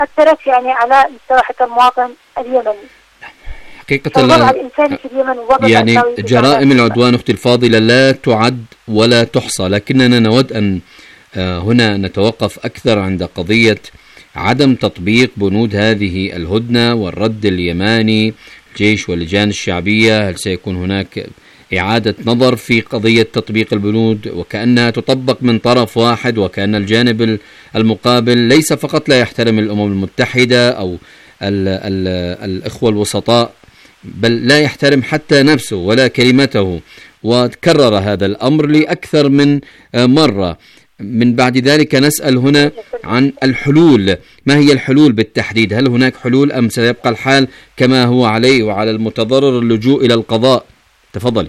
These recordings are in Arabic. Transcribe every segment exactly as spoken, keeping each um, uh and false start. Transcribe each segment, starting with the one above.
أثرت يعني على مستوى حتى المواطن اليمني. حقيقة الوضع الإنساني في اليمن وضع يعني جرائم العدوان أختي الفاضلة لا تعد ولا تحصى، لكننا نود أن هنا نتوقف أكثر عند قضية عدم تطبيق بنود هذه الهدنة والرد اليماني. الجيش واللجان الشعبية، هل سيكون هناك إعادة نظر في قضية تطبيق البنود وكأنها تطبق من طرف واحد، وكأن الجانب المقابل ليس فقط لا يحترم الأمم المتحدة أو ال ال الإخوة الوسطاء، بل لا يحترم حتى نفسه ولا كلمته، وتكرر هذا الأمر لأكثر من مرة. من بعد ذلك نسأل هنا عن الحلول، ما هي الحلول بالتحديد؟ هل هناك حلول أم سيبقى الحال كما هو عليه وعلى المتضرر اللجوء إلى القضاء؟ تفضلي.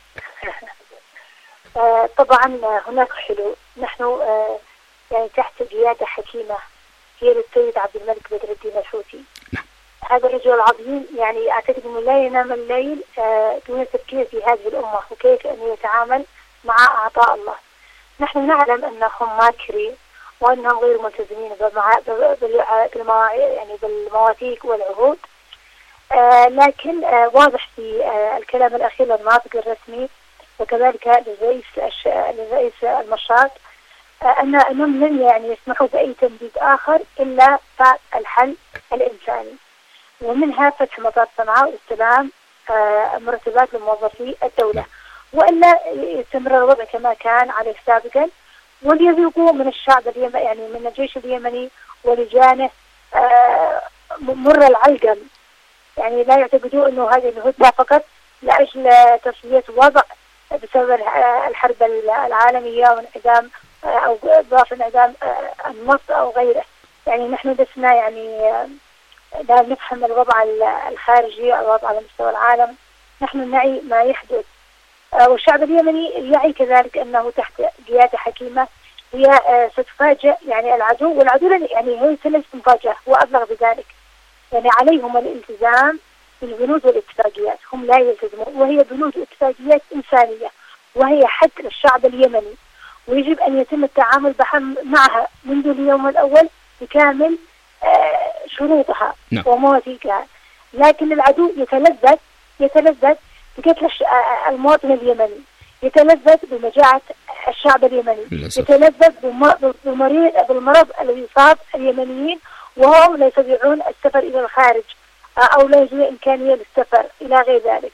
آه طبعا هناك حلول. نحن آه يعني تحت قيادة حكيمة هي للسيد عبد الملك بدر الدين الحوثي. نعم. هذا الرجل العظيم يعني أعتقد أنه لا ينام الليل آه دون التفكير في هذه الأمة وكيف أن يتعامل مع أعضاء الله. نحن نعلم أنهم ماكرين وأنهم غير ملتزمين يعني بالمواثيق والعهود، آه لكن آه واضح في آه الكلام الأخير للناطق الرسمي وكذلك للرئيس للرئيس المشاط آه أن أنهم لن يعني يسمحوا بأي تمديد آخر إلا الحل الإنساني، ومنها فتح مطار صنعاء واستلام آه مرتبات لموظفي الدولة، وإلا يستمر الوضع كما كان عليه سابقا، وليذوقوا من الشعب اليمني يعني من الجيش اليمني ولجانه آه مر العلقم. يعني لا يعتقدوا أنه هذه الهدنة فقط لأجل تصفية الوضع بسبب الحرب العالمية وانعدام أو ضعف انعدام النفط أو غيره. يعني نحن لسنا يعني لا نفهم الوضع الخارجي أو الوضع على مستوى العالم، نحن نعي ما يحدث، والشعب اليمني يعي كذلك أنه تحت قيادة حكيمة هي ستفاجئ يعني العدو، والعدو يعني هي ليست مفاجأة، هو أبلغ بذلك. يعني عليهم الالتزام بالبنود والاتفاقيات، هم لا يلتزمون، وهي بنود واتفاقيات إنسانية وهي حق للشعب اليمني، ويجب أن يتم التعامل معها منذ اليوم الأول بكامل شروطها ومواثيقها. لكن العدو يتلذذ يتلذذ بقتل المواطن اليمني، يتلذذ بمجاعة الشعب اليمني، يتلذذ بالمرض الذي يصاب اليمنيين وهم لا يستطيعون السفر إلى الخارج أو لا يوجد إمكانية للسفر إلى غير ذلك.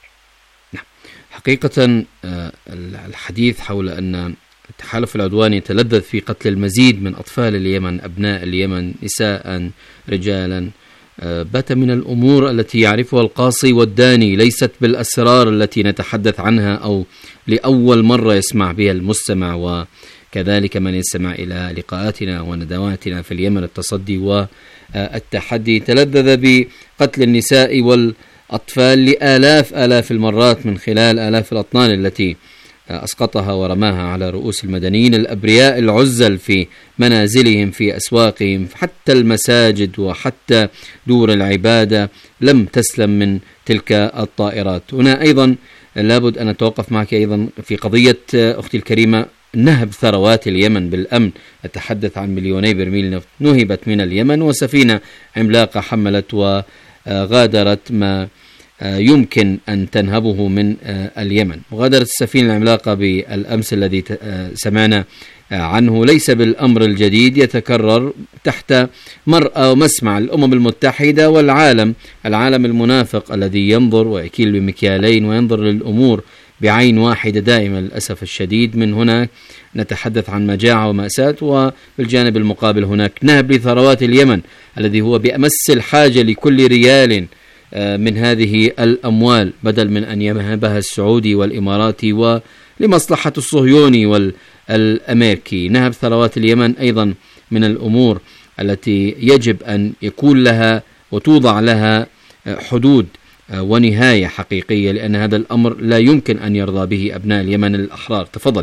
حقيقة الحديث حول أن التحالف العدواني يتلذذ في قتل المزيد من أطفال اليمن، أبناء اليمن، نساء، رجالا، بات من الأمور التي يعرفها القاصي والداني، ليست بالأسرار التي نتحدث عنها أو لأول مرة يسمع بها المستمع وكذلك من يستمع إلى لقاءاتنا وندواتنا في اليمن. التصدي والتحدي تلذذ بقتل النساء والأطفال لآلاف آلاف المرات من خلال آلاف الأطنان التي أسقطها ورماها على رؤوس المدنيين الأبرياء العزل في منازلهم، في أسواقهم، حتى المساجد وحتى دور العبادة لم تسلم من تلك الطائرات. هنا أيضا لابد أن نتوقف معك أيضا في قضية أختي الكريمة نهب ثروات اليمن بالأمن. أتحدث عن مليوني برميل نفط نهبت من اليمن، وسفينة عملاقة حملت وغادرت ما يمكن أن تنهبه من اليمن. وغادرت السفينة العملاقة بالأمس الذي سمعنا عنه ليس بالأمر الجديد، يتكرر تحت مرأى ومسمع الأمم المتحدة والعالم، العالم المنافق الذي ينظر ويكيل بمكيالين وينظر للأمور بعين واحدة دائما للأسف الشديد. من هنا نتحدث عن مجاعة ومأساة، وبالجانب المقابل هناك نهب لثروات اليمن الذي هو بأمس الحاجة لكل ريال من هذه الأموال، بدل من أن ينهبها السعودي والإماراتي ولمصلحة الصهيوني والأمريكي. نهب ثروات اليمن أيضا من الأمور التي يجب أن يكون لها وتوضع لها حدود ونهاية حقيقية، لأن هذا الأمر لا يمكن أن يرضى به أبناء اليمن الأحرار. تفضلي.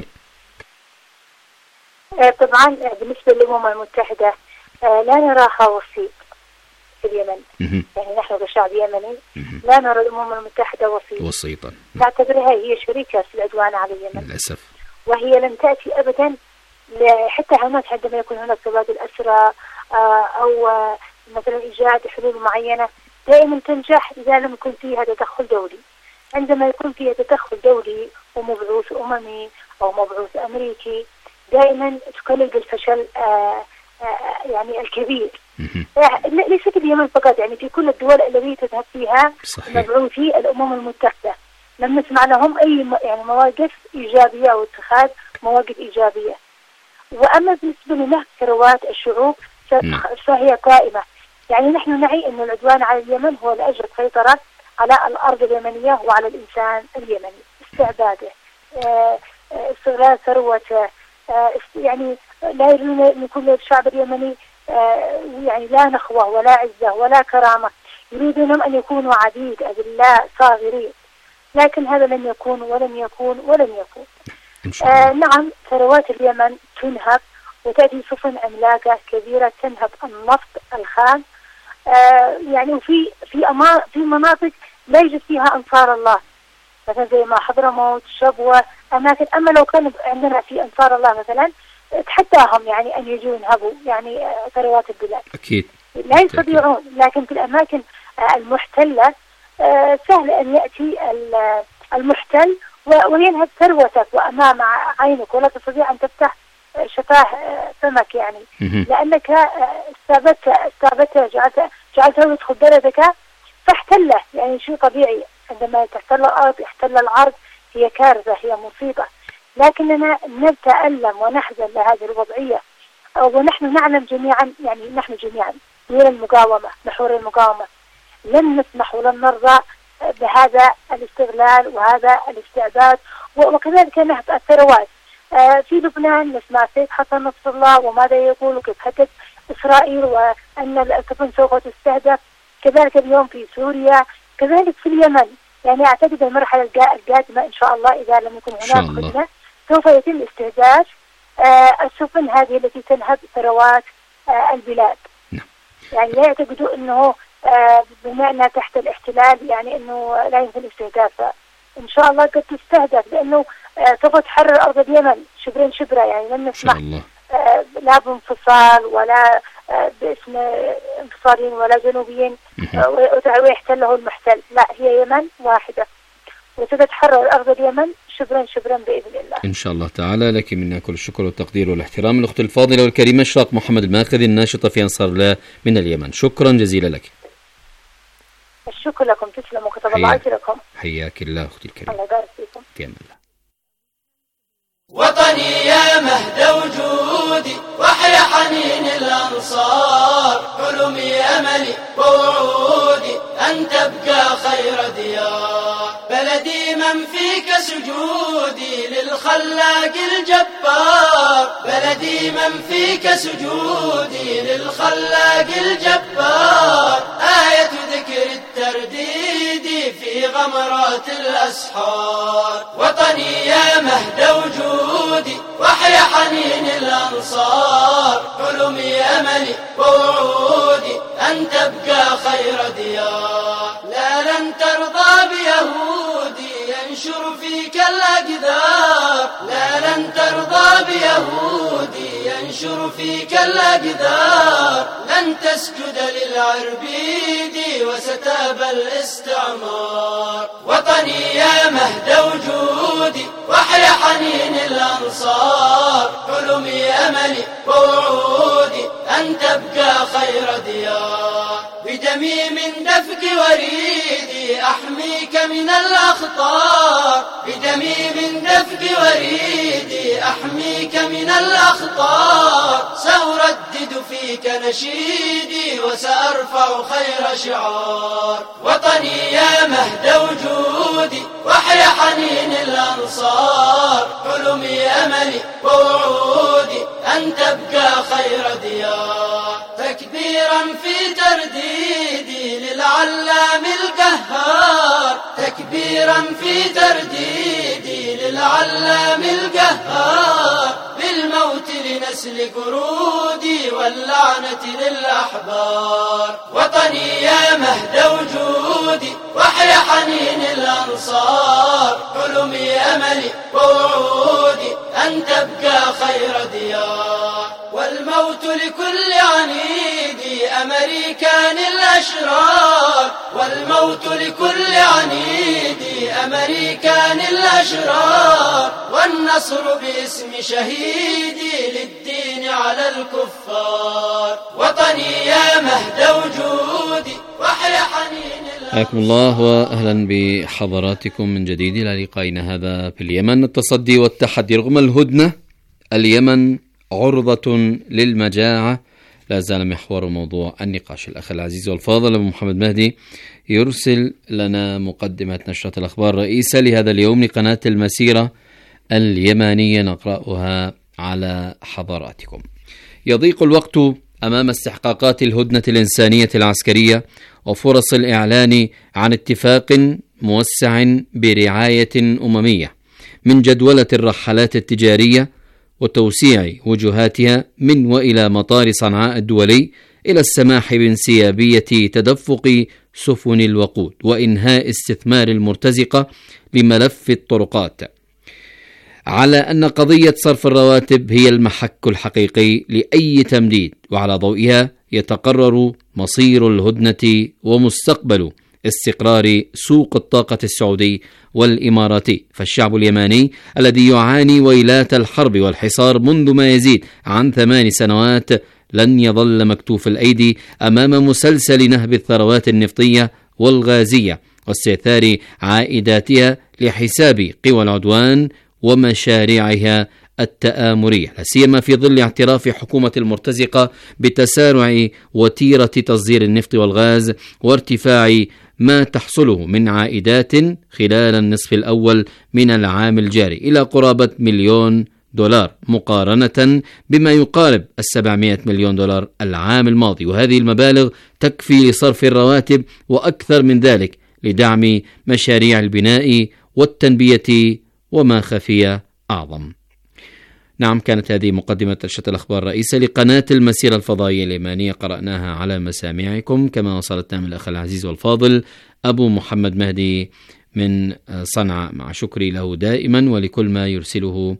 طبعا بالنسبة للأمم المتحدة لا نراها وسيط في اليمن، يعني نحن كشعب يمني لا نرى الأمم المتحدة وسيط وسيطا، نعتبرها هي شريكة في العدوان على اليمن للأسف، وهي لن تأتي أبدا حتى هناك عندما يكون هناك تبادل أسرى أو مثلا إيجاد حلول معينة دائما تنجح إذا لم يكن فيها تدخل دولي. عندما يكون فيها تدخل دولي ومبعوث أممي أو مبعوث أمريكي دائما تقلل بالفشل آآ آآ يعني الكبير. ليس في اليمن فقط، يعني في كل الدول التي تذهب فيها مبعوثي الأمم المتحدة لم نسمع لهم أي يعني مواقف إيجابية أو اتخاذ مواقف إيجابية. وأما بالنسبة لنهب ثروات الشعوب فهي قائمة. يعني نحن نعي أن العدوان على اليمن هو لأجل السيطرة على الأرض اليمنية وعلى الإنسان اليمني، استعباده، استغلال ثروته، يعني لا يريدون أن يكون الشعب اليمني يعني لا نخوة ولا عزة ولا كرامة، يريدون أن يكونوا عبيد أذلاء صاغرين، لكن هذا لن يكون ولن يكون ولن يكون. آه نعم، ثروات اليمن تنهب وتأتي سفن عملاقة كبيرة تنهب النفط الخام، آه يعني وفي في أما في مناطق لا يوجد فيها أنصار الله، مثلا زي ما حضرموت، شبوة، أماكن. أما لو كان عندنا في أنصار الله مثلا تحداهم يعني أن يجوا ينهبوا يعني آه ثروات البلاد. أكيد لا يستطيعون، لكن في الأماكن آه المحتلة آه سهل أن يأتي المحتل وينهب ثروتك وأمام عينك ولا تستطيع أن تفتح شفاه سمك، يعني لأنك استعبدت استعبدت جعلت جعلته يدخل بلدك فاحتله. يعني شيء طبيعي، عندما تحتل الأرض يحتل العرض، هي كارثة، هي مصيبة. لكننا نتألم ونحزن لهذه الوضعية، ونحن نعلم جميعا، يعني نحن جميعا من المقاومة، محور المقاومة، لن نسمح ولن نرضى بهذا الاستغلال وهذا الاستعباد وكذلك نهب الثروات. آه في لبنان نسمع سيد حسن نصر الله وماذا يقول وكيف هدد إسرائيل وأن السفن سوف تستهدف، كذلك اليوم في سوريا، كذلك في اليمن. يعني أعتقد المرحلة القادمة إن شاء الله إذا لم يكن هناك خدمة سوف يتم استهداف آه السفن هذه التي تنهب ثروات آه البلاد. يعني لا يعتقدوا أنه آه بما أنها تحت الاحتلال يعني أنه لا يمكن استهدافها. إن شاء الله قد تستهدف، لأنه آه سوف تحرر أرض اليمن شبرا شبرا. يعني لن نسمح آه لا بانفصال ولا آه باسم انفصاليين ولا جنوبيين آه ويحتله المحتل. لا، هي يمن واحدة وستتحرر أرض اليمن شبرا شبرا بإذن الله إن شاء الله تعالى. لك منا كل الشكر والتقدير والاحترام الأخت الفاضلة والكريمة إشراق محمد الماخذي، الناشطة في أنصار الله من اليمن. شكرا جزيلا لك. الشكر لكم، تسلموا، كتب الله أجركم. حياك الله أختي الكريمة. الله يبارك فيكم. كامل الله. وطني يا مهد وجودي وحيا حنين الأنصار، حلمي أملي ووعودي أن تبقى خير ديار، بلدي من فيك سجودي للخلاق الجبار، بلدي من فيك سجودي للخلاق الجبار، آية ذكر الترديد في غمرات الأسحار. وطني يا مهد وجودي وحيا حنين الأنصار، حلمي أملي ووعودي أن تبقى خير ديار، لا لن ترضى بيهودي ينشر فيك الأقدار، لا لن ترضى بيهودي ينشر فيك الأقدار، لن تسجد للعربيد وستابى الاستعمار. وطني يا مهد وجودي وحيا حنين الأنصار، حلمي أملي ووعودي أن تبقى خير ديار، بدمي من دفق وريدي أحميك من الأخطار، بدمي من دفق وريدي أحميك من الأخطار، سأردد فيك نشيدي وسأرفع خير شعار. وطني يا مهد وجودي وحيا حنين الأنصار، حلمي أملي ووعودي أن تبقى خير ديار، تكبيرا في ترديدي للعلام القهار، تكبيرا في ترديدي للعلام القهار، بالموت لنسل قرودي واللعنة للأحبار. وطني يا مهد وجودي وحيا حنين الأنصار، حلمي أملي ووعودي أن تبقى خير ديار، والموت والموت لكل عنيد أمريكان الأشرار، والموت لكل عنيد أمريكان الأشرار، والنصر باسم شهيدي للدين على الكفار. وطني يا مهد وجودي وحيا حنين. حياكم الله وأهلا بحضراتكم من جديد إلى لقائنا هذا في اليمن. التصدي والتحدي رغم الهدنة، اليمن عرضة للمجاعة، لا زال محور موضوع النقاش. الأخ العزيز والفاضل أبو محمد مهدي يرسل لنا مقدمة نشرة الأخبار الرئيسة لهذا اليوم لقناة المسيرة اليمانية، نقرأها على حضراتكم. يضيق الوقت أمام استحقاقات الهدنة الإنسانية العسكرية وفرص الإعلان عن اتفاق موسع برعاية أممية من جدولة الرحلات التجارية وتوسيع وجهاتها من وإلى مطار صنعاء الدولي إلى السماح بانسيابية تدفق سفن الوقود وإنهاء استثمار المرتزقة لملف الطرقات، على أن قضية صرف الرواتب هي المحك الحقيقي لأي تمديد، وعلى ضوئها يتقرر مصير الهدنة ومستقبل استقرار سوق الطاقة السعودي والإماراتي. فالشعب اليماني الذي يعاني ويلات الحرب والحصار منذ ما يزيد عن ثمان سنوات لن يظل مكتوف الأيدي أمام مسلسل نهب الثروات النفطية والغازية واستئثار عائداتها لحساب قوى العدوان ومشاريعها التآمرية، لا سيما في ظل اعتراف حكومة المرتزقة بتسارع وتيرة تصدير النفط والغاز وارتفاع ما تحصله من عائدات خلال النصف الأول من العام الجاري إلى قرابة مليون دولار مقارنة بما يقارب السبعمائة مليون دولار العام الماضي، وهذه المبالغ تكفي لصرف الرواتب وأكثر من ذلك لدعم مشاريع البناء والتنبية وما خفي أعظم. نعم، كانت هذه مقدمة نشرة الأخبار الرئيسة لقناة المسيرة الفضائية اليمانية، قرأناها على مسامعكم كما وصلتنا من الأخ العزيز والفاضل أبو محمد مهدي من صنعاء، مع شكري له دائما ولكل ما يرسله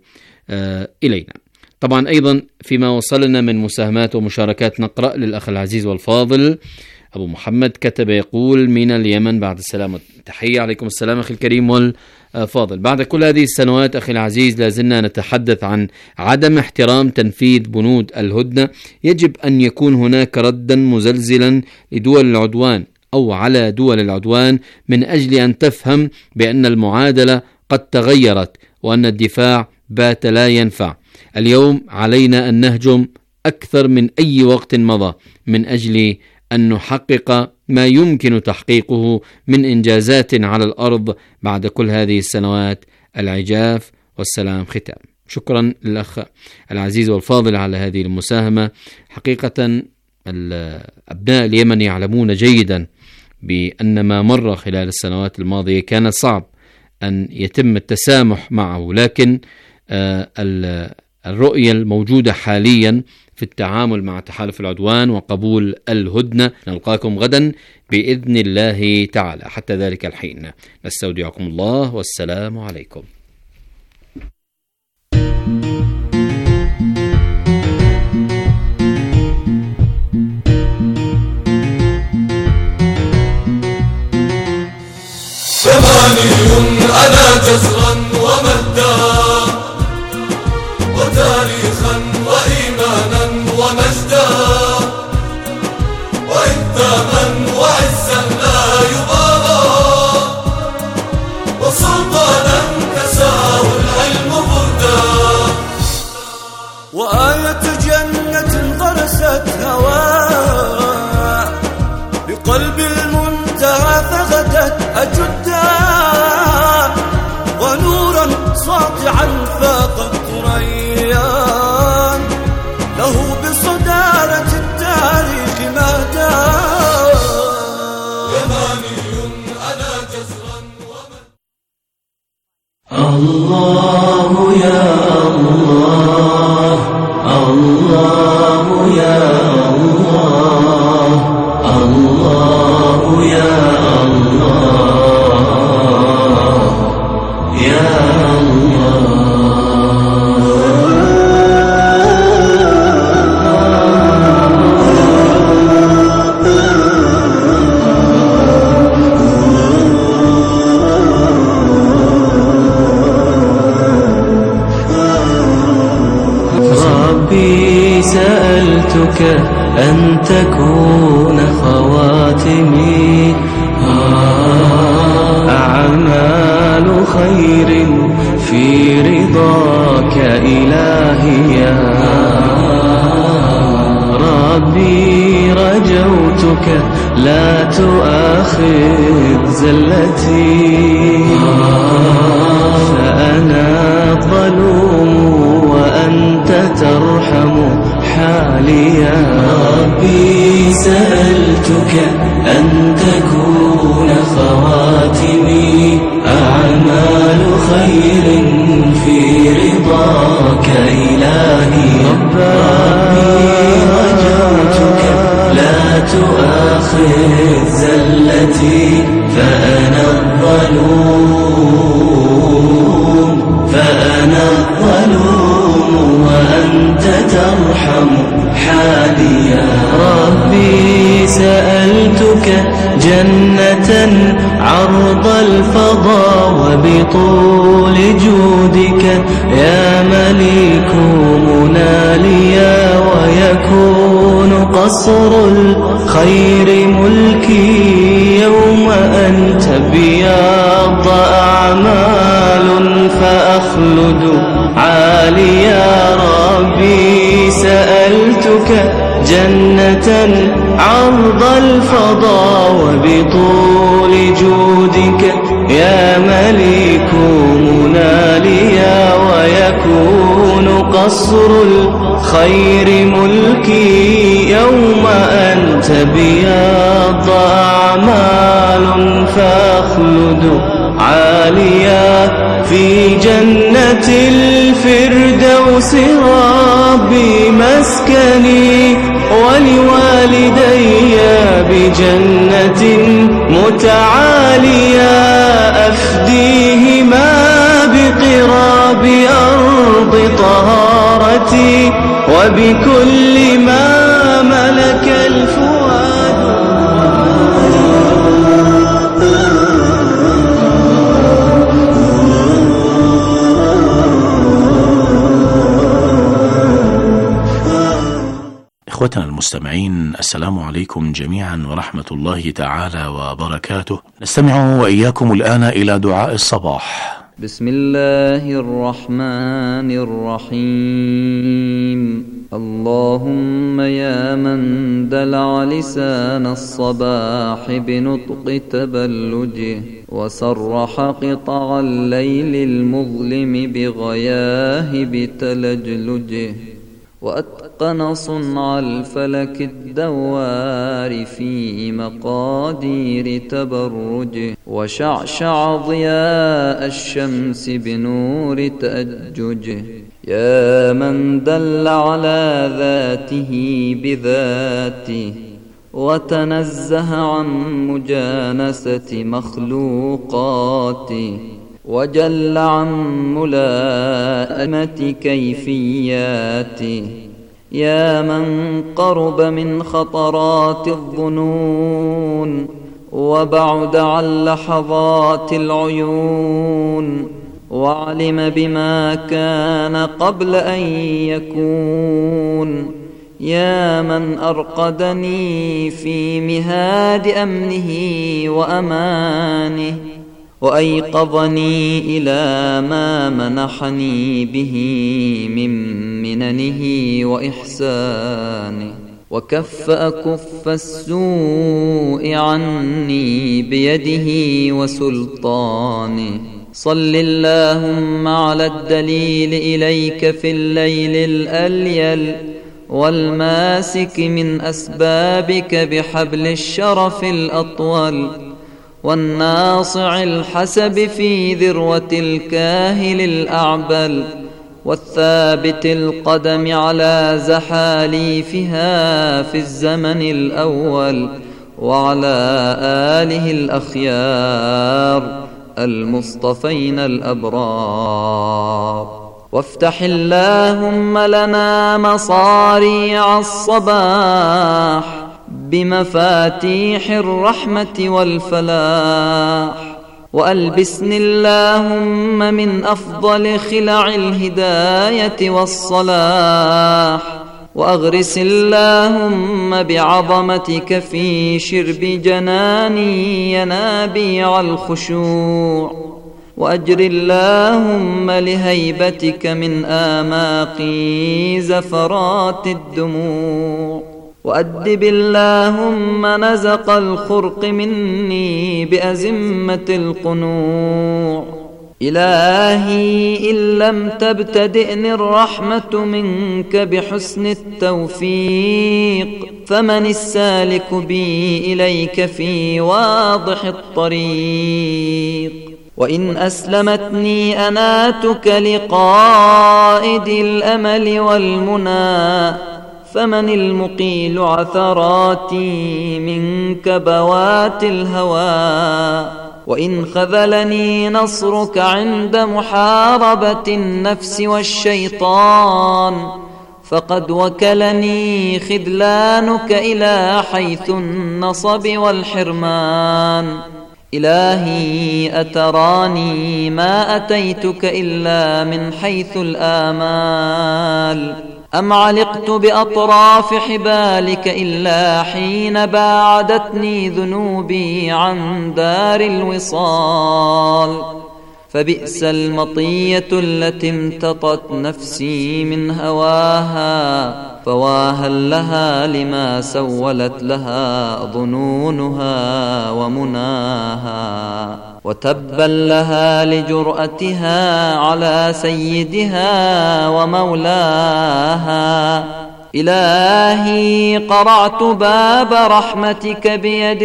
إلينا. طبعا أيضا فيما وصلنا من مساهمات ومشاركات نقرأ للأخ العزيز والفاضل أبو محمد، كتب يقول: من اليمن بعد السلام، تحية عليكم السلام أخي الكريم والفاضل. بعد كل هذه السنوات أخي العزيز لازلنا نتحدث عن عدم احترام تنفيذ بنود الهدنة. يجب أن يكون هناك ردا مزلزلا لدول العدوان أو على دول العدوان من أجل أن تفهم بأن المعادلة قد تغيرت وأن الدفاع بات لا ينفع. اليوم علينا أن نهجم أكثر من أي وقت مضى من أجل أن نحقق ما يمكن تحقيقه من إنجازات على الأرض بعد كل هذه السنوات. العجاف والسلام ختام. شكرا للأخ العزيز والفاضل على هذه المساهمة. حقيقة أبناء اليمن يعلمون جيدا بأن ما مر خلال السنوات الماضية كان صعب أن يتم التسامح معه، لكن الرؤية الموجودة حاليا في التعامل مع تحالف العدوان وقبول الهدنة. نلقاكم غدا بإذن الله تعالى، حتى ذلك الحين نستودعكم الله والسلام عليكم. يماني أنا جزرا ومهدا وتاريخا وإيمانا ومجدا وإنتاما وعزا لا يبالى وسلطانا كساه العلم بردا وآية جنة غرست هواء بقلب المنتهى فغدت أجدا ونورا ساطعا فاق الثريان له بصدارة التاريخ مهدا. يماني أنا جزرا ومن الله يا الله، الله يا الله، الله يا الله سألتك لا تؤاخذ زلتي، فأنا الظلوم وأنت ترحم حالي. يا ربي سألتك أن تكون خواتمي أعمال خير في رضاك إلهي. ربي رجوتك لا تؤاخذ زلتي، فأنا الظلوم فأنا الظلوم وأنت ترحم حالي. يا ربي سألتك جنة عرض الفضاء وبطول جودك يا مليك مناليا، ويكون قصر الخير ملكي يوم أنت بياض أعمال فأخلد عالي. يا ربي سألتك جنة عرض الفضاء وبطول جودك يا مليك مناليا، ويكون قصر الخير ملكي يوم أنت بياض أعمال فأخلد عاليا. في جنة الفردوس ربي مسكني، ولوالدي بجنة متعالية أفديهما بقراب أرض طهارتي وبكل ما ملك الفؤاد. إخوتنا المستمعين، السلام عليكم جميعا ورحمة الله تعالى وبركاته. نستمع وإياكم الآن إلى دعاء الصباح. بسم الله الرحمن الرحيم. اللهم يا من دلع لسان الصباح بنطق تبلجه، وسرح قطع الليل المظلم بغياهب تلجلجه، وأتقن صنع الفلك الدوار في مقادير تبرجه، وشعشع ضياء الشمس بنور تأججه. يا من دل على ذاته بذاته، وتنزه عن مجانسة مخلوقاته، وجل عن ملائمة كيفياته. يا من قرب من خطرات الظنون، وبعد عن لحظات العيون، وعلم بما كان قبل أن يكون. يا من أرقدني في مهاد أمنه وأمانه، وأيقظني إلى ما منحني به من مننه وإحسانه، وكف أكف السوء عني بيده وسلطانه. صل اللهم على الدليل إليك في الليل الأليل، والماسك من أسبابك بحبل الشرف الأطول، والناصع الحسب في ذروة الكاهل الأعبل، والثابت القدم على زحاليفها في الزمن الأول، وعلى آله الأخيار المصطفين الأبرار. وافتح اللهم لنا مصاريع الصباح بمفاتيح الرحمة والفلاح، وألبسني اللهم من أفضل خلع الهداية والصلاح، وأغرس اللهم بعظمتك في شرب جناني ينابيع الخشوع، وأجر اللهم لهيبتك من آماقي زفرات الدموع، وأدب اللهم نزق الخرق مني بأزمة القنوع. إلهي إن لم تبتدئني الرحمة منك بحسن التوفيق فمن السالك بي إليك في واضح الطريق. وإن أسلمتني أناتك لقائد الأمل والمنى فمن المقيل عثراتي من كبوات الهوى. وإن خذلني نصرك عند محاربة النفس والشيطان فقد وكلني خذلانك إلى حيث النصب والحرمان. إلهي أتراني ما أتيتك إلا من حيث الآمال أم علقت بأطراف حبالك إلا حين باعدتني ذنوبي عن دار الوصال. فبئس المطية التي امتطت نفسي من هواها فواها لها لما سولت لها ظنونها ومناها. وتبا لها لجرأتها على سيدها ومولاها. إلهي قرعت باب رحمتك بيد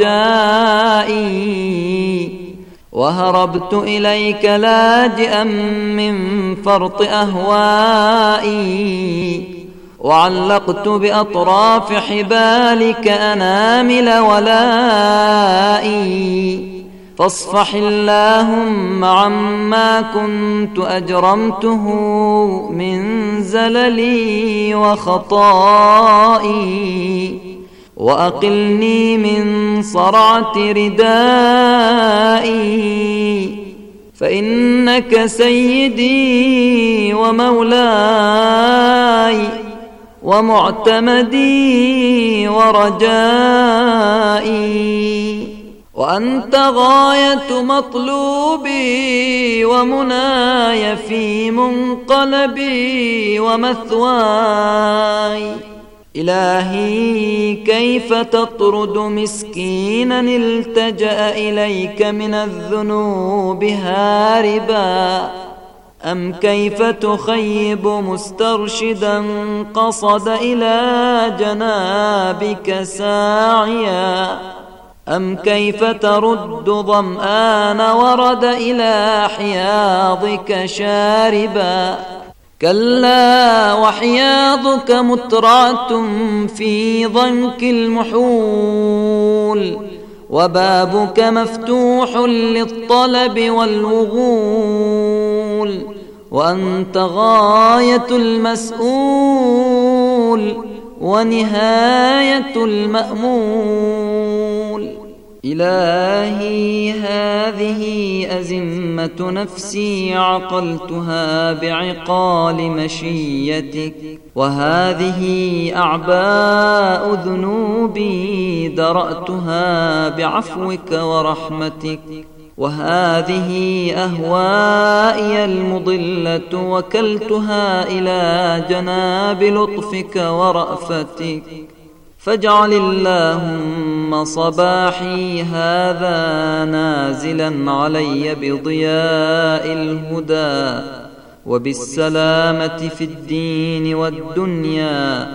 رجائي وهربت إليك لاجئا من فرط أهوائي. وعلقت بأطراف حبالك أنامل ولائي. فاصفح اللهم عما كنت أجرمته من زللي وخطائي وأقلني من صرعة ردائي. فإنك سيدي ومولاي ومعتمدي ورجائي وأنت غاية مطلوبي ومناي في منقلبي ومثواي. إلهي كيف تطرد مسكينا التجأ إليك من الذنوب هاربا أم كيف تخيب مسترشدا قصد إلى جنابك ساعيا أم كيف ترد ظمآن ورد إلى حياضك شاربا. كلا وحياضك مترعة في ضنك المحول وبابك مفتوح للطلب والوغول وأنت غاية المسؤول ونهاية المأمول. إلهي هذه أزمة نفسي عقلتها بعقال مشيتك وهذه أعباء ذنوبي درأتها بعفوك ورحمتك وهذه أهوائي المضلة وكلتها إلى جناب لطفك ورأفتك. فاجعل اللهم صباحي هذا نازلا علي بضياء الهدى وبالسلامة في الدين والدنيا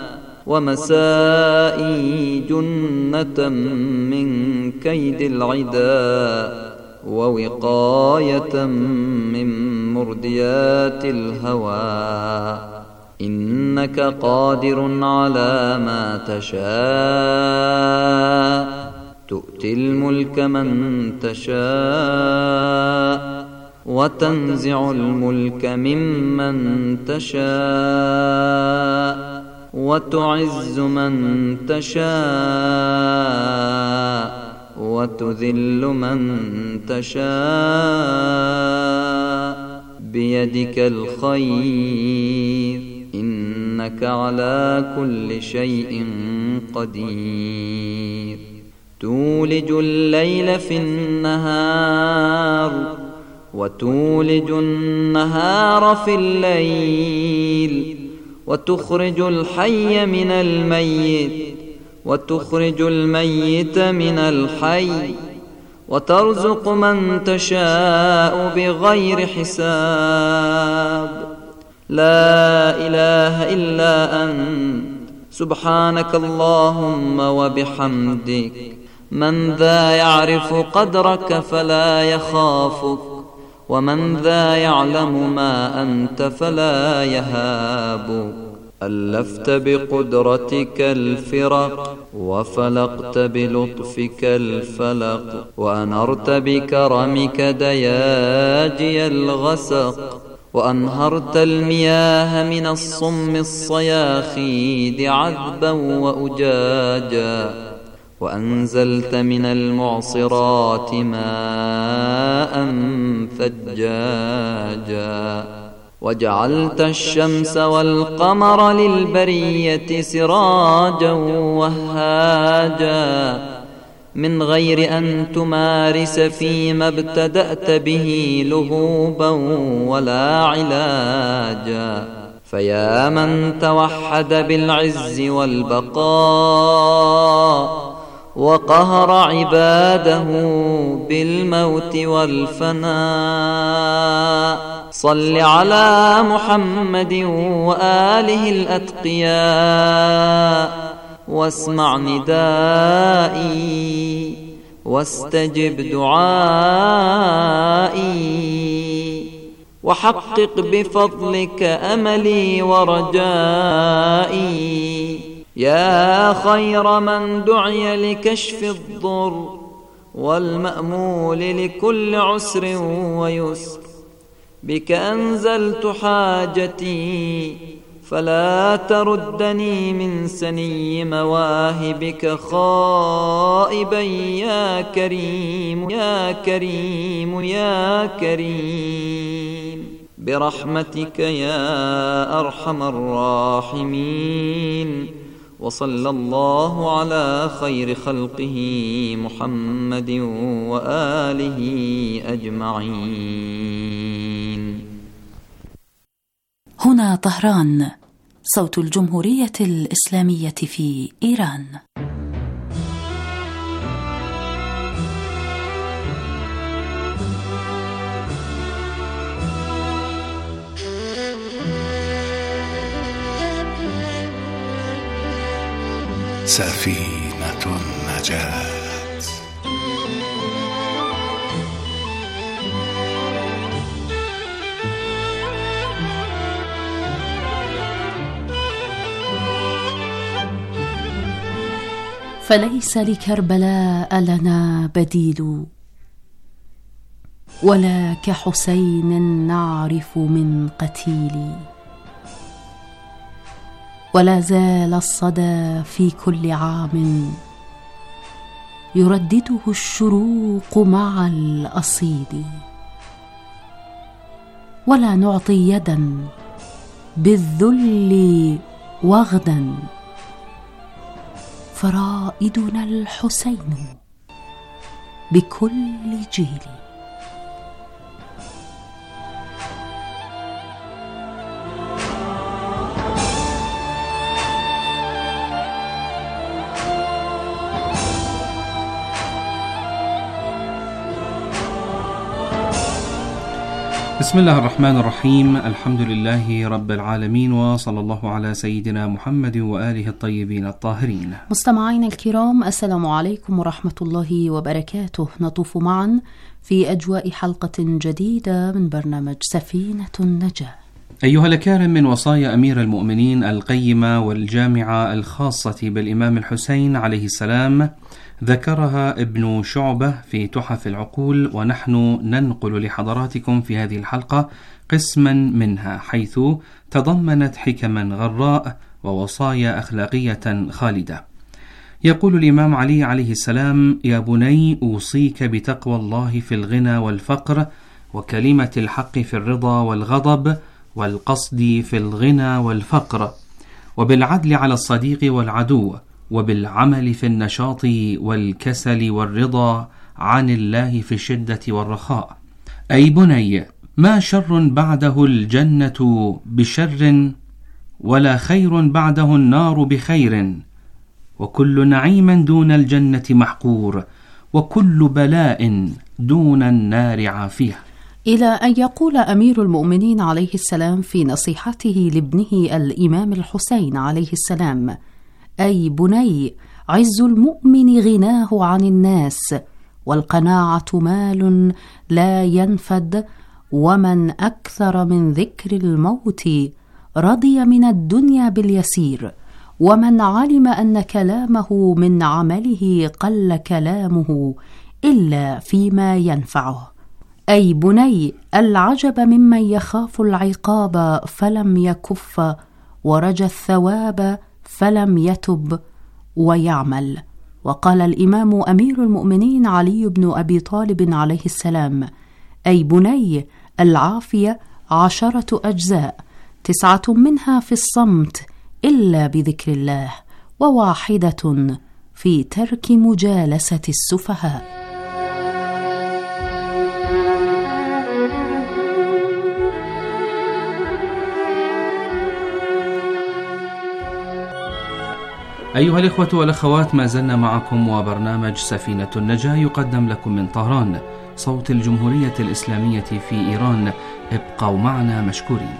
ومسائي جنة من كيد العداء ووقاية من مرديات الهوى. إنك قادر على ما تشاء تؤتي الملك من تشاء وتنزع الملك ممن تشاء وتعز من تشاء وتذل من تشاء بيدك الخير إنك على كل شيء قدير. تولج الليل في النهار وتولج النهار في الليل وتخرج الحي من الميت وتخرج الميت من الحي وترزق من تشاء بغير حساب. لا إله إلا أنت سبحانك اللهم وبحمدك. من ذا يعرف قدرك فلا يخافك، ومن ذا يعلم ما أنت فلا يهابك. ألفت بقدرتك الفرق، وفلقت بلطفك الفلق، وأنرت بكرمك دياجي الغسق، وأنهرت المياه من الصم الصياخيد عذبا وأجاجا، وأنزلت من المعصرات ماء ثجاجا، وجعلت الشمس والقمر للبرية سراجا وهاجا، من غير أن تمارس فيما ابتدأت به لهوبا ولا علاجا. فيا من توحد بالعز والبقاء، وقهر عباده بالموت والفناء، صل على محمد وآله الأتقياء، واسمع ندائي واستجب دعائي، وحقق بفضلك أملي ورجائي. يا خير من دعي لكشف الضر، والمأمول لكل عسر ويسر، بك أنزلت حاجتي فلا تردني من سني مواهبك خائبا يا كريم يا كريم يا كريم، برحمتك يا أرحم الراحمين. وصلى الله على خير خلقه محمد وآله أجمعين. هنا طهران، صوت الجمهورية الإسلامية في إيران. سفينة النجاة. فليس لكربلاء لنا بديل، ولا كحسين نعرف من قتيل، ولا زال الصدى في كل عام يردده الشروق مع الأصيل، ولا نعطي يدا بالذل وغدا، فرائدنا الحسين بكل جيل. بسم الله الرحمن الرحيم. الحمد لله رب العالمين، وصلى الله على سيدنا محمد وآله الطيبين الطاهرين. مستمعين الكرام، السلام عليكم ورحمة الله وبركاته. نطوف معا في أجواء حلقة جديدة من برنامج سفينة النجاة. أيها الأكارم، من وصايا أمير المؤمنين القيمة والجامعة الخاصة بالإمام الحسين عليه السلام ذكرها ابن شعبة في تحف العقول، ونحن ننقل لحضراتكم في هذه الحلقة قسما منها، حيث تضمنت حكما غراء ووصايا أخلاقية خالدة. يقول الإمام علي عليه السلام: يا بني، أوصيك بتقوى الله في الغنى والفقر، وكلمة الحق في الرضا والغضب، والقصد في الغنى والفقر، وبالعدل على الصديق والعدو، وبالعمل في النشاط والكسل، والرضا عن الله في الشدة والرخاء. أي بني، ما شر بعده الجنة بشر، ولا خير بعده النار بخير، وكل نعيم دون الجنة محقور، وكل بلاء دون النار عافية. إلى أن يقول أمير المؤمنين عليه السلام في نصيحته لابنه الإمام الحسين عليه السلام: أي بني، عز المؤمن غناه عن الناس، والقناعة مال لا ينفد، ومن أكثر من ذكر الموت رضي من الدنيا باليسير، ومن علم أن كلامه من عمله قل كلامه إلا فيما ينفعه. أي بني، العجب ممن يخاف العقاب فلم يكف، ورجى الثواب فلم يتب ويعمل. وقال الإمام أمير المؤمنين علي بن أبي طالب عليه السلام: أي بني، العافية عشرة أجزاء، تسعة منها في الصمت إلا بذكر الله، وواحدة في ترك مجالسة السفهاء. أيها الإخوة والأخوات، ما زلنا معكم وبرنامج سفينة النجاة يقدم لكم من طهران، صوت الجمهورية الإسلامية في إيران. ابقوا معنا مشكورين.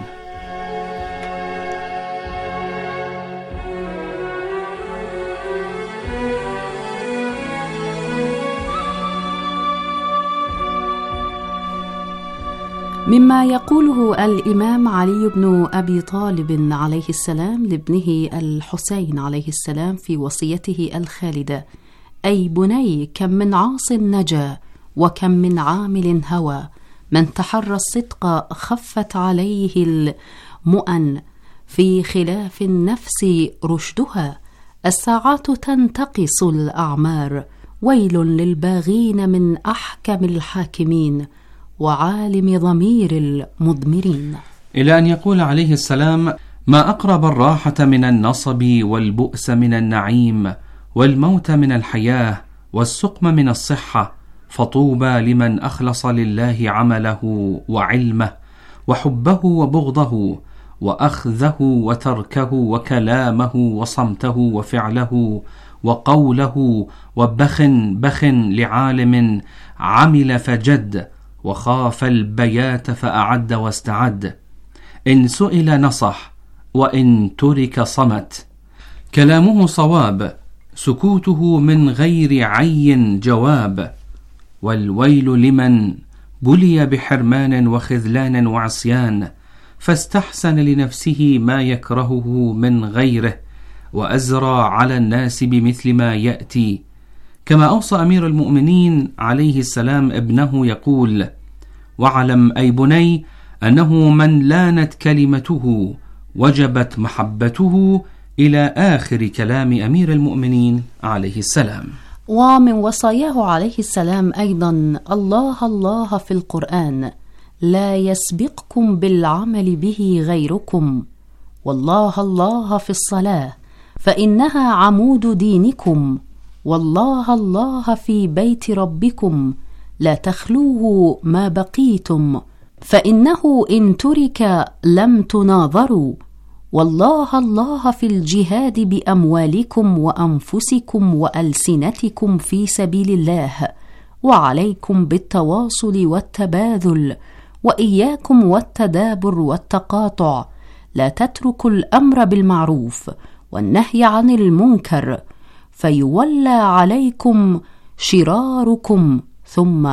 مما يقوله الإمام علي بن أبي طالب عليه السلام لابنه الحسين عليه السلام في وصيته الخالدة: أي بني، كم من عاص نجا، وكم من عامل هوى، من تحرى الصدق خفت عليه المؤن، في خلاف النفس رشدها، الساعات تنتقص الأعمار، ويل للباغين من أحكم الحاكمين، وعالم ضمير المضمرين. إلى أن يقول عليه السلام: ما أقرب الراحة من النصب، والبؤس من النعيم، والموت من الحياة، والسقم من الصحة، فطوبى لمن أخلص لله عمله وعلمه، وحبه وبغضه، وأخذه وتركه، وكلامه وصمته، وفعله وقوله، وبخ بخ لعالم عمل فجد، وخاف البيات فأعد واستعد، إن سئل نصح، وإن ترك صمت، كلامه صواب، سكوته من غير عي جواب، والويل لمن بلي بحرمان وخذلان وعصيان، فاستحسن لنفسه ما يكرهه من غيره، وأزرى على الناس بمثل ما يأتي. كما أوصى أمير المؤمنين عليه السلام ابنه يقول: واعلم أي بني أنه من لانت كلمته وجبت محبته، إلى آخر كلام أمير المؤمنين عليه السلام. ومن وصاياه عليه السلام أيضا: الله الله في القرآن، لا يسبقكم بالعمل به غيركم، والله الله في الصلاة، فإنها عمود دينكم، والله الله في بيت ربكم، لا تخلوه ما بقيتم، فإنه إن ترك لم تناظروا، والله الله في الجهاد بأموالكم وأنفسكم وألسنتكم في سبيل الله، وعليكم بالتواصل والتباذل، وإياكم والتدابر والتقاطع، لا تتركوا الأمر بالمعروف والنهي عن المنكر، فيولى عليكم شراركم، ثم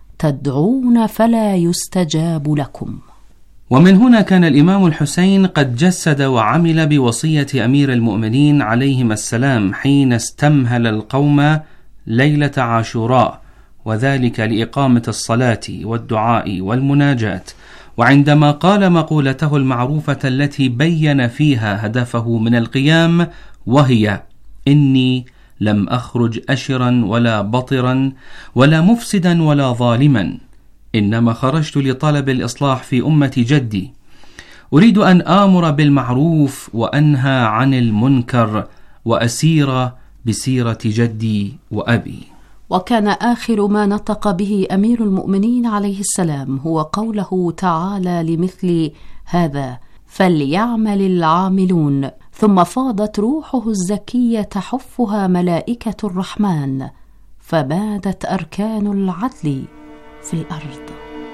تدعون فلا يستجاب لكم. ومن هنا كان الإمام الحسين قد جسد وعمل بوصية أمير المؤمنين عليهما السلام حين استمهل القوم ليلة عاشوراء، وذلك لإقامة الصلاة والدعاء والمناجاة، وعندما قال مقولته المعروفة التي بين فيها هدفه من القيام، وهي: إني لم أخرج أشرا ولا بطرا ولا مفسدا ولا ظالما، إنما خرجت لطلب الإصلاح في أمة جدي، أريد أن آمر بالمعروف وأنهى عن المنكر، وأسير بسيرة جدي وأبي. وكان آخر ما نطق به أمير المؤمنين عليه السلام هو قوله تعالى لمثل هذا: فليعمل العاملون. ثم فاضت روحه الزكية تحفها ملائكة الرحمن، فبادت أركان العدل في الأرض.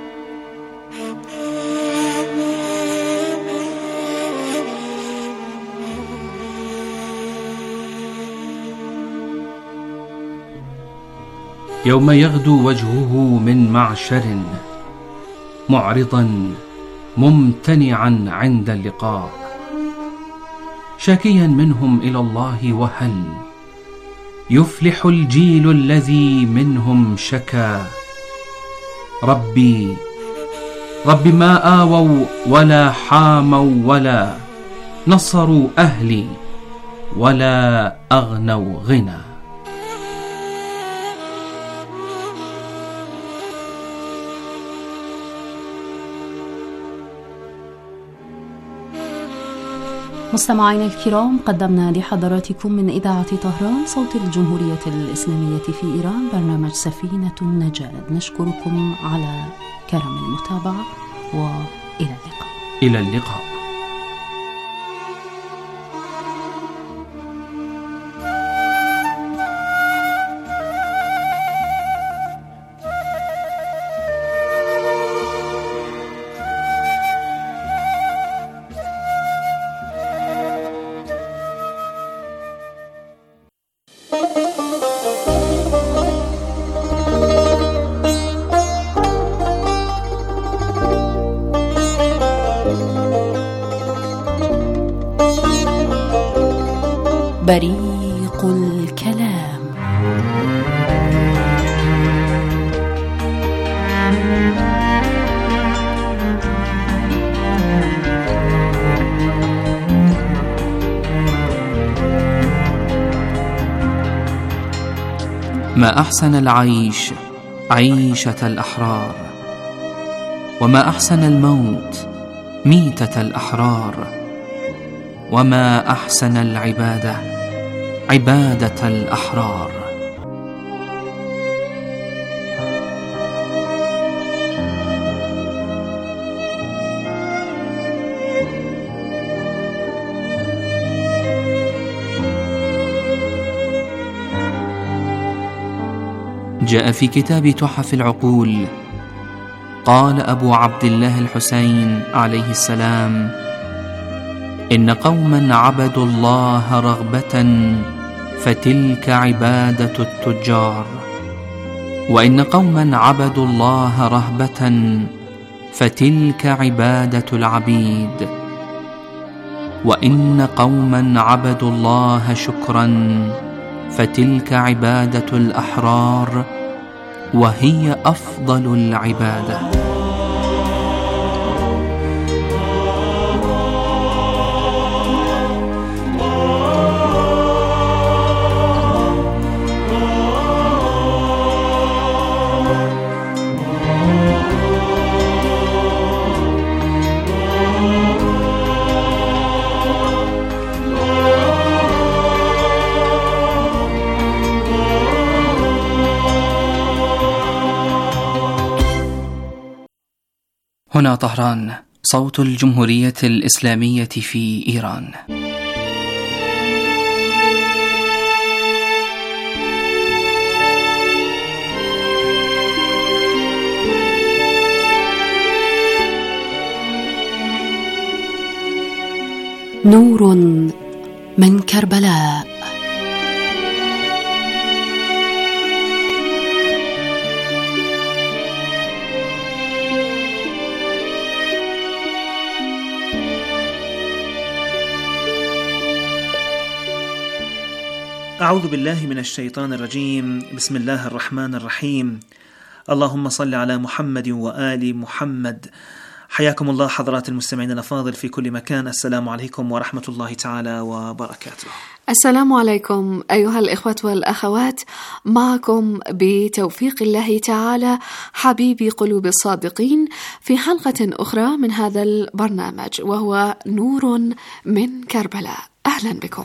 يوم يغدو وجهه من معشر معرضا ممتنعا عند اللقاء، شاكيا منهم إلى الله، وهل يفلح الجيل الذي منهم شكا. ربي ربي ما آووا ولا حاموا ولا نصروا أهلي ولا أغنوا غنى. مستمعينا الكرام، قدمنا لحضراتكم من إذاعة طهران صوت الجمهورية الإسلامية في إيران برنامج سفينة النجاة. نشكركم على كرم المتابعة، وإلى اللقاء. إلى اللقاء. بريق الكلام. ما أحسن العيش عيشة الأحرار، وما أحسن الموت ميتة الأحرار، وما أحسن العبادة عبادة الأحرار. جاء في كتاب تحف العقول، قال أبو عبد الله الحسين عليه السلام: إن قوما عبدوا الله رغبة فتلك عبادة التجار، وإن قوما عبدوا الله رهبة فتلك عبادة العبيد، وإن قوما عبدوا الله شكرا فتلك عبادة الأحرار، وهي أفضل العبادة. هنا طهران، صوت الجمهورية الإسلامية في إيران. نور من كربلاء. أعوذ بالله من الشيطان الرجيم. بسم الله الرحمن الرحيم. اللهم صل على محمد وآل محمد. حياكم الله حضرات المستمعين الأفاضل في كل مكان. السلام عليكم ورحمة الله تعالى وبركاته. السلام عليكم أيها الإخوة والأخوات، معكم بتوفيق الله تعالى حبيبي قلوب الصادقين في حلقة أخرى من هذا البرنامج، وهو نور من كربلاء. أهلا بكم.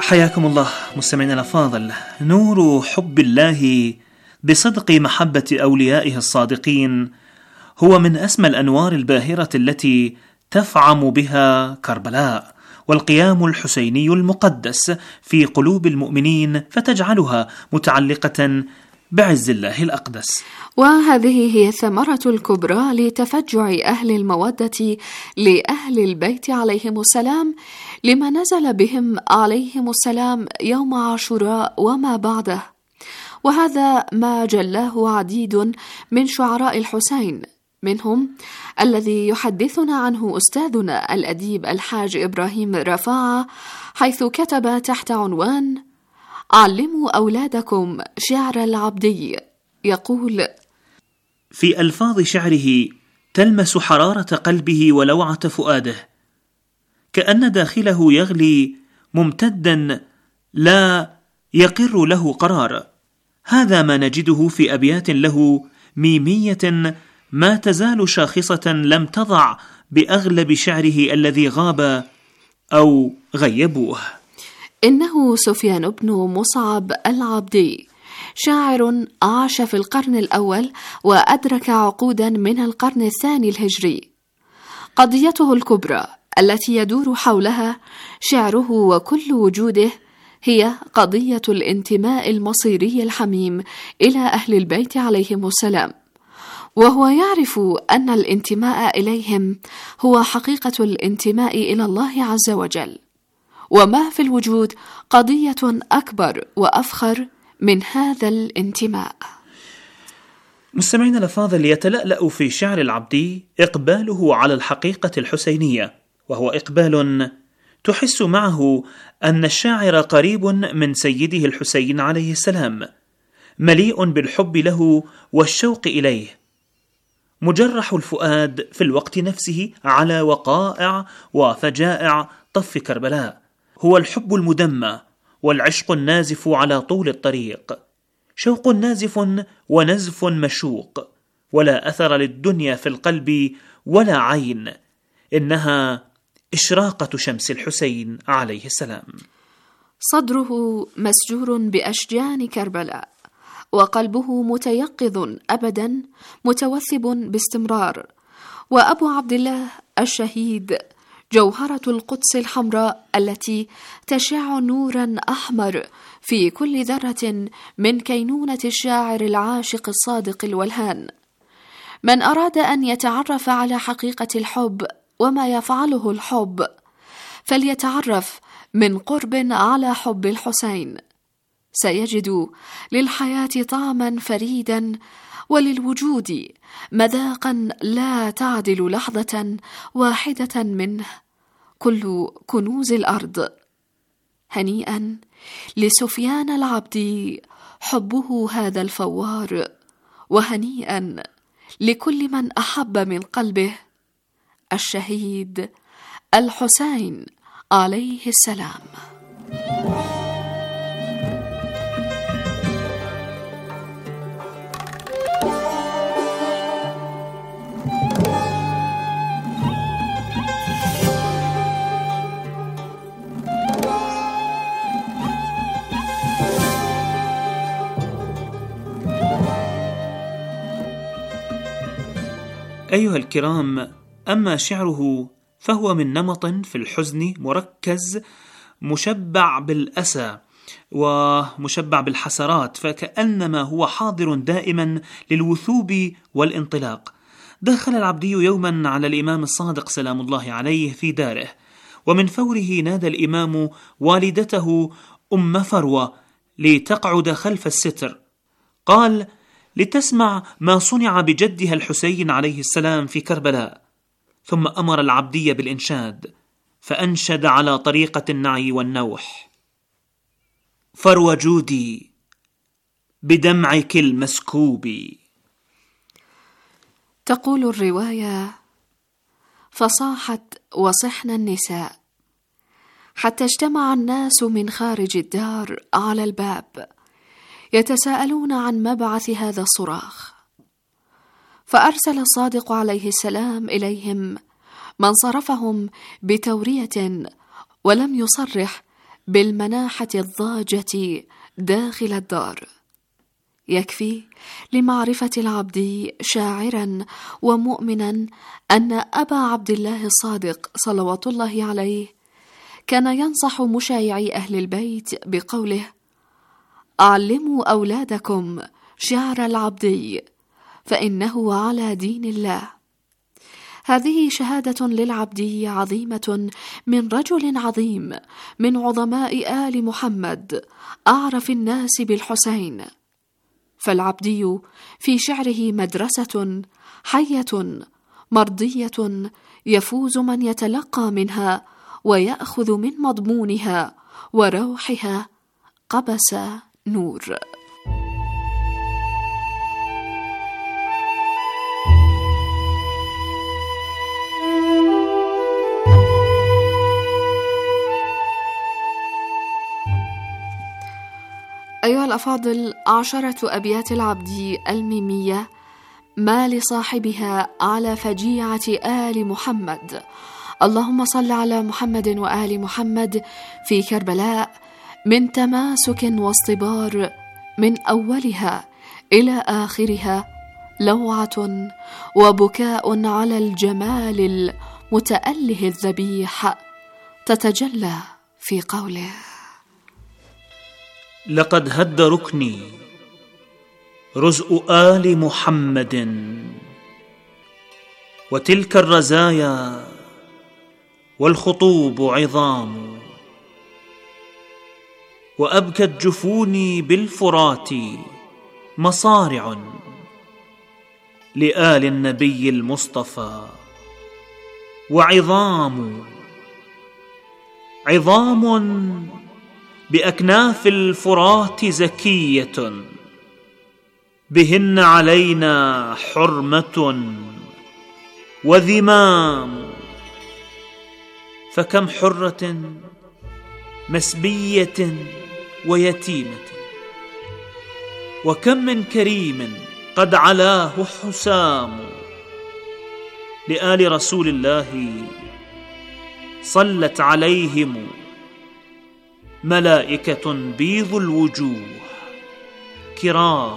حياكم الله مستمعينا الأفاضل. نور حب الله بصدق محبة أوليائه الصادقين هو من أسمى الأنوار الباهرة التي تفعم بها كربلاء، والقيام الحسيني المقدس في قلوب المؤمنين فتجعلها متعلقة بعز الله الأقدس. وهذه هي الثمرة الكبرى لتفجع أهل المودة لأهل البيت عليهم السلام لما نزل بهم عليهم السلام يوم عاشوراء وما بعده، وهذا ما جلاه عديد من شعراء الحسين، منهم الذي يحدثنا عنه أستاذنا الأديب الحاج إبراهيم رفاعة، حيث كتب تحت عنوان علموا أولادكم شعر العبدي، يقول: في ألفاظ شعره تلمس حرارة قلبه ولوعة فؤاده، كأن داخله يغلي ممتدا لا يقر له قرار. هذا ما نجده في أبيات له ميمية ما تزال شاخصة لم تضع بأغلب شعره الذي غاب أو غيبوه. إنه سفيان بن مصعب العبدي، شاعر عاش في القرن الأول وأدرك عقودا من القرن الثاني الهجري. قضيته الكبرى التي يدور حولها شعره وكل وجوده هي قضية الانتماء المصيري الحميم إلى أهل البيت عليهم السلام، وهو يعرف أن الانتماء إليهم هو حقيقة الانتماء إلى الله عز وجل، وما في الوجود قضية أكبر وأفخر من هذا الانتماء. مستمعين الأفاضل، يتلألأ في شعر العبدي إقباله على الحقيقة الحسينية، وهو إقبال تحس معه أن الشاعر قريب من سيده الحسين عليه السلام، مليء بالحب له والشوق إليه، مجرح الفؤاد في الوقت نفسه على وقائع وفجائع طف كربلاء. هو الحب المدمى والعشق النازف على طول الطريق، شوق نازف ونزف مشوق، ولا أثر للدنيا في القلب ولا عين، إنها إشراقة شمس الحسين عليه السلام. صدره مسجور بأشجان كربلاء، وقلبه متيقظ أبدا متوثب باستمرار، وأبو عبد الله الشهيد جوهرة القدس الحمراء التي تشع نورا أحمر في كل ذرة من كينونة الشاعر العاشق الصادق الولهان. من أراد أن يتعرف على حقيقة الحب وما يفعله الحب فليتعرف من قرب على حب الحسين، سيجد للحياة طعما فريدا وللوجود مذاقا لا تعدل لحظة واحدة منه كل كنوز الأرض. هنيئا لسفيان العبدي حبه هذا الفوار، وهنيئا لكل من أحب من قلبه الشهيد الحسين عليه السلام. أيها الكرام، أما شعره فهو من نمط في الحزن مركز مشبع بالأسى ومشبع بالحسرات، فكأنما هو حاضر دائما للوثوب والانطلاق. دخل العبدي يوما على الإمام الصادق سلام الله عليه في داره، ومن فوره نادى الإمام والدته أم فروة لتقعد خلف الستر. قال: لتسمع ما صنع بجدها الحسين عليه السلام في كربلاء. ثم أمر العبدي بالإنشاد، فأنشد على طريقة النعي والنوح: فروة جودي بدمعك المسكوب. تقول الرواية: فصاحت وصحن النساء حتى اجتمع الناس من خارج الدار على الباب يتساءلون عن مبعث هذا الصراخ، فأرسل الصادق عليه السلام إليهم من صرفهم بتورية ولم يصرح بالمناحة الضاجة داخل الدار. يكفي لمعرفة العبد شاعرا ومؤمنا أن أبا عبد الله الصادق صلوات الله عليه كان ينصح مشايعي أهل البيت بقوله: أعلموا أولادكم شعر العبدي فإنه على دين الله. هذه شهادة للعبدي عظيمة من رجل عظيم من عظماء آل محمد، أعرف الناس بالحسين. فالعبدي في شعره مدرسة حية مرضية يفوز من يتلقى منها ويأخذ من مضمونها وروحها قبس نور. أيها الأفاضل، عشرة أبيات العبد الميمية ما لصاحبها على فجيعة آل محمد. اللهم صل على محمد وآل محمد في كربلاء من تماسك واصطبار، من أولها إلى آخرها لوعة وبكاء على الجمال المتأله الذبيح تتجلى في قوله: لقد هد ركني رزء آل محمد، وتلك الرزايا والخطوب عظام، وأبكت جفوني بالفرات مصارع لآل النبي المصطفى، وعظام عظام بأكناف الفرات زكية، بهن علينا حرمة وذمام. فكم حرة مسبية ويتيمة، وكم من كريم قد علاه حسام. لآل رسول الله صلت عليهم ملائكة بيض الوجوه كرام.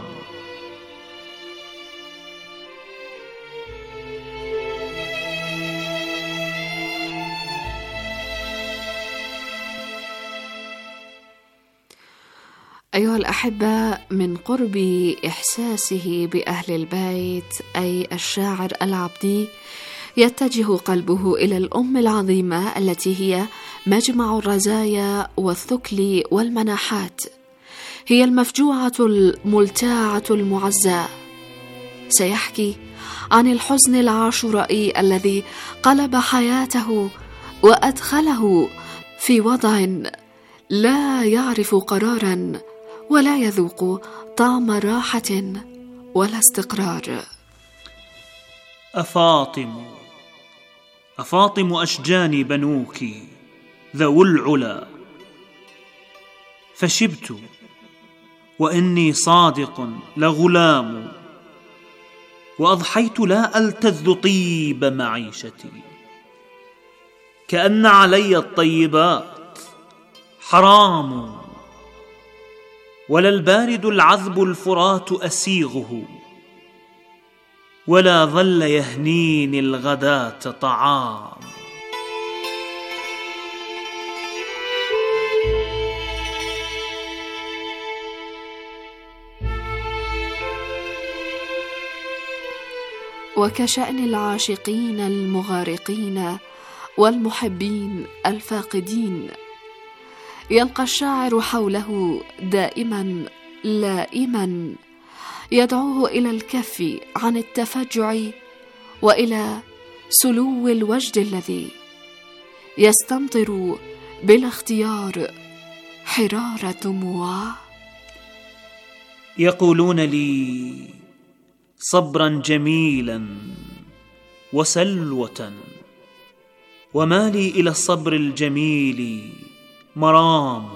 أيها الأحبة، من قرب إحساسه بأهل البيت أي الشاعر العبدي يتجه قلبه إلى الأم العظيمة التي هي مجمع الرزايا والثكل والمناحات، هي المفجوعة الملتاعة المعزاة. سيحكي عن الحزن العاشورائي الذي قلب حياته وأدخله في وضع لا يعرف قرارا ولا يذوق طعم راحة ولا استقرار. أفاطم أفاطم أشجاني بنوك ذو العلا، فشبت وإني صادق لغلام، وأضحيت لا ألتذ طيب معيشتي، كأن علي الطيبات حرام، ولا البارد العذب الفرات أسيغه، ولا ظل يهنيني الغداة طعام. وكشأن العاشقين المغارقين والمحبين الفاقدين، يلقى الشاعر حوله دائما لائما يدعوه إلى الكف عن التفجع وإلى سلو الوجد الذي يستمطر بلا اختيار حرار دموع. يقولون لي صبرا جميلا وسلوة، وما لي إلى الصبر الجميل مرام،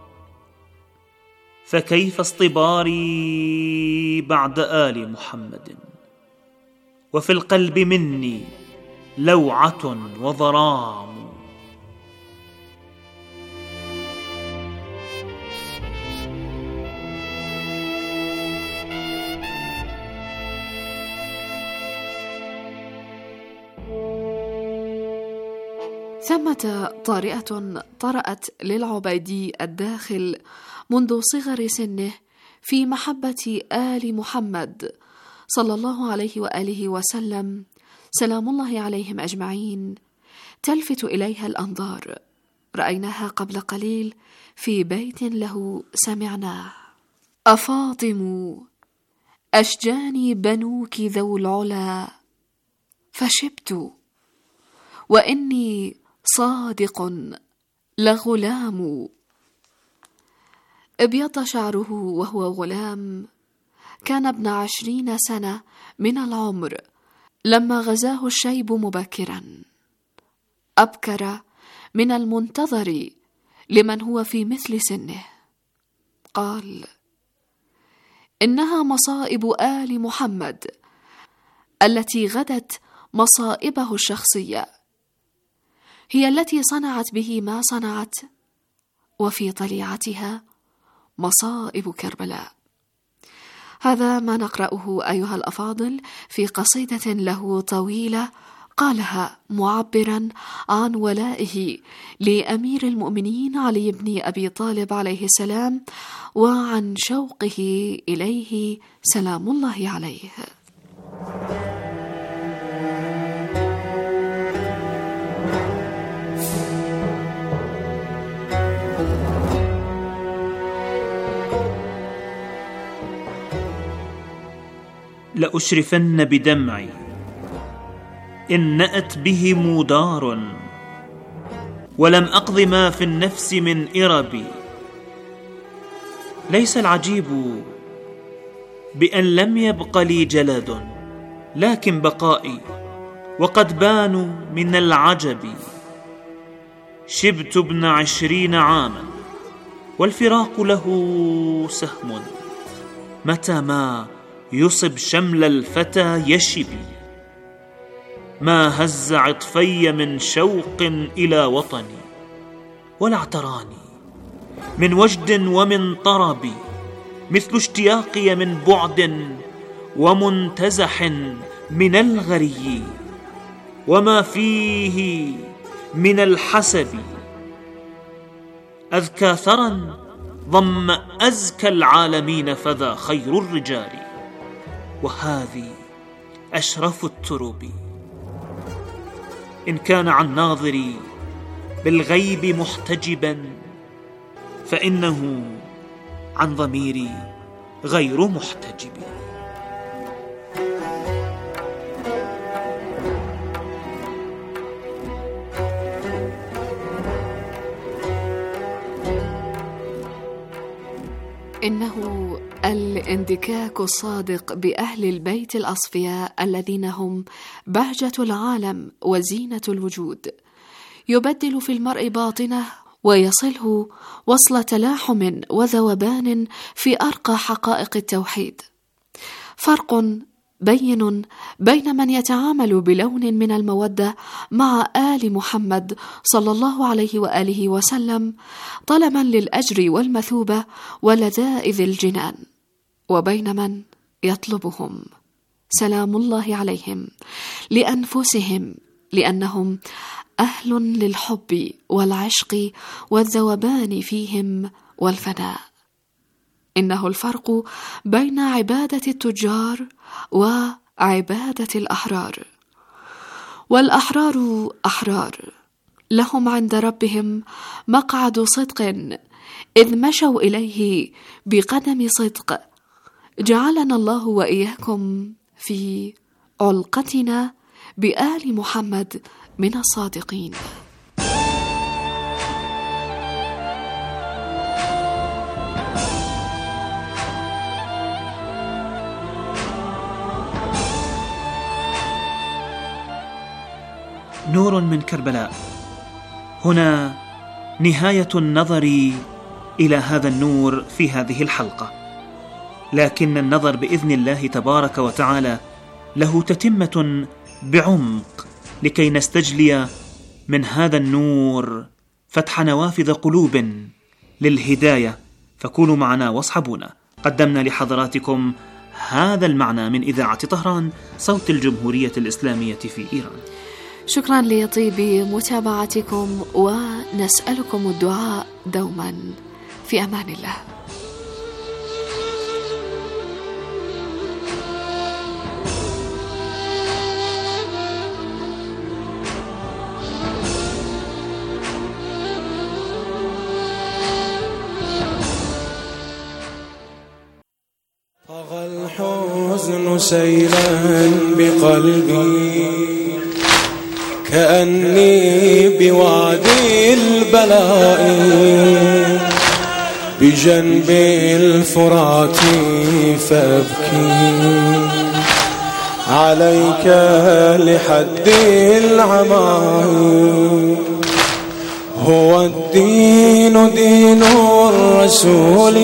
فكيف اصطباري بعد آل محمد، وفي القلب مني لوعة وضرام. ثمة طارئة طرأت للعبيدي الداخل منذ صغر سنه في محبة آل محمد صلى الله عليه وآله وسلم سلام الله عليهم أجمعين، تلفت إليها الأنظار. رأيناها قبل قليل في بيت له سمعناه: أفاطم أشجاني بنوك ذو العلا فشبت، وإني صادق لغلام. ابيض شعره وهو غلام، كان ابن عشرين سنة من العمر لما غزاه الشيب مبكرا، أبكر من المنتظر لمن هو في مثل سنه. قال: إنها مصائب آل محمد التي غدت مصائبه الشخصية، هي التي صنعت به ما صنعت، وفي طليعتها مصائب كربلاء. هذا ما نقرأه أيها الأفاضل في قصيدة له طويلة قالها معبرا عن ولائه لأمير المؤمنين علي بن أبي طالب عليه السلام، وعن شوقه إليه سلام الله عليه. لأشرفن بدمعي إن نأت به مدار، ولم أقض ما في النفس من إربي. ليس العجيب بأن لم يبق لي جلد، لكن بقائي وقد بانوا من العجب. شبت ابن عشرين عاما والفراق له سهم، متى ما يصب شمل الفتى يشبي. ما هز عطفي من شوق إلى وطني، ولا اعتراني من وجد ومن طرب، مثل اشتياقي من بعد ومنتزح من الغري، وما فيه من الحسب. أذكى ثرى ضم أزكى العالمين، فذا خير الرجال، وهذه أشرف الترب. إن كان عن ناظري بالغيب محتجبا، فإنه عن ضميري غير محتجب. إنه الاندكاك الصادق بأهل البيت الأصفياء الذين هم بهجة العالم وزينة الوجود، يبدل في المرء باطنه ويصله وصل تلاحم وذوبان في أرقى حقائق التوحيد. فرق بين بين من يتعامل بلون من المودة مع آل محمد صلى الله عليه وآله وسلم طلبا للأجر والمثوبة ولذائذ الجنان، وبين من يطلبهم سلام الله عليهم لأنفسهم، لأنهم أهل للحب والعشق والذوبان فيهم والفناء. إنه الفرق بين عبادة التجار وعبادة الأحرار. والأحرار أحرار لهم عند ربهم مقعد صدق، إذ مشوا إليه بقدم صدق. جعلنا الله وإياكم في علقتنا بآل محمد من الصادقين. نور من كربلاء. هنا نهاية النظر إلى هذا النور في هذه الحلقة، لكن النظر بإذن الله تبارك وتعالى له تتمة بعمق، لكي نستجلي من هذا النور فتح نوافذ قلوب للهداية. فكونوا معنا واصحبونا. قدمنا لحضراتكم هذا المعنى من إذاعة طهران، صوت الجمهورية الإسلامية في إيران. شكرا لطيب متابعتكم، ونسألكم الدعاء دوما. في أمان الله. طغى الحزن سيلا بقلبي، كأني بوادي البلاء بجنب الفرات، فأبكي عليك لحد العماء. هو الدين دين الرسول،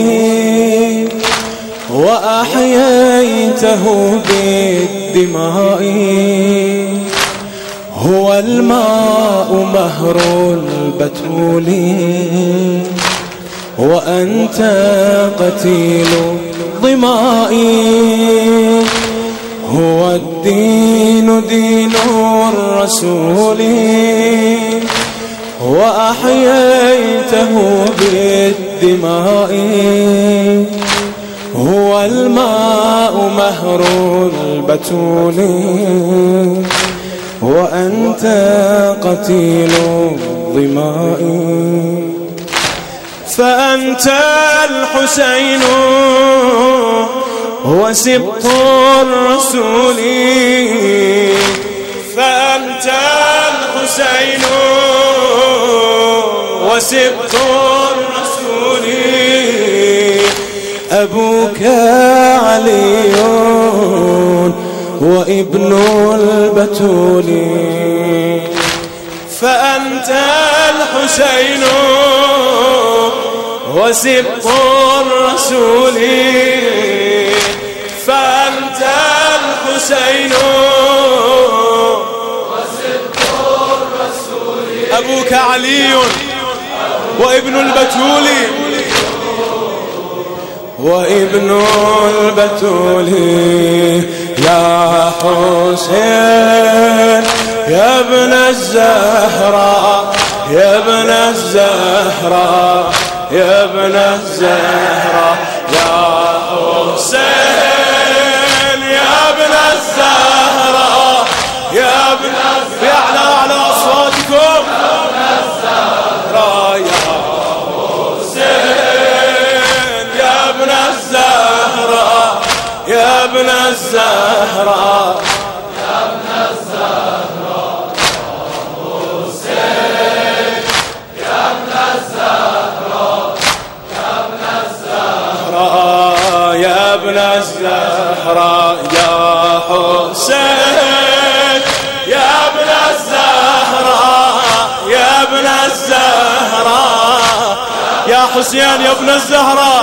وأحييته بالدماء. هو الماء مهر البتول، وأنت قتيل ظمائي. هو الدين دين الرسول، وأحييته بالدماء. هو الماء مهر البتول، وأنت قتيل ظمائي. فأنت الحسين وسبط الرسول، فأنت الحسين وسبط الرسول. أبوك علي وابن البتول. فأنت الحسين وسبط الرسول. فأنت الحسين وسبط الرسول. أبوك علي وابن البتول، وابن البتول. يا حسين يا ابن الزهراء، يا ابن الزهراء، يا ابن الزهراء. يا حسين يا ابن الزهراء، يا ابن بأعلى أعلى أصواتكم. يا ابن الزهراء، يا حسين يا ابن الزهراء، يا ابن الزهراء، يا ابن الزهراء. حسين يا ابن الزهراء، يا ابن الزهراء، يا ابن الزهراء. يا حسين يا ابن الزهراء، يا ابن الزهراء. يا حسين يا ابن الزهراء.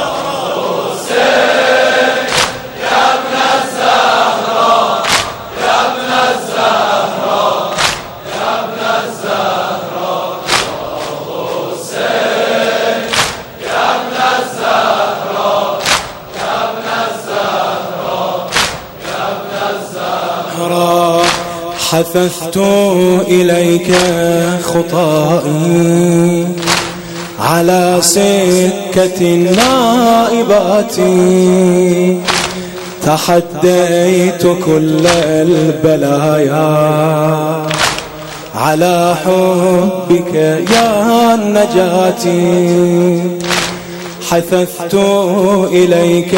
حثثت إليك خطائي على سكة النائبات، تحديت كل البلايا على حبك يا النجاة. حثثت إليك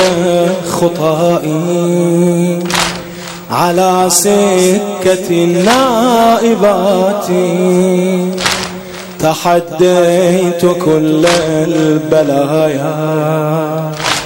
خطائي على سكة النائبات، تحديت كل البلايا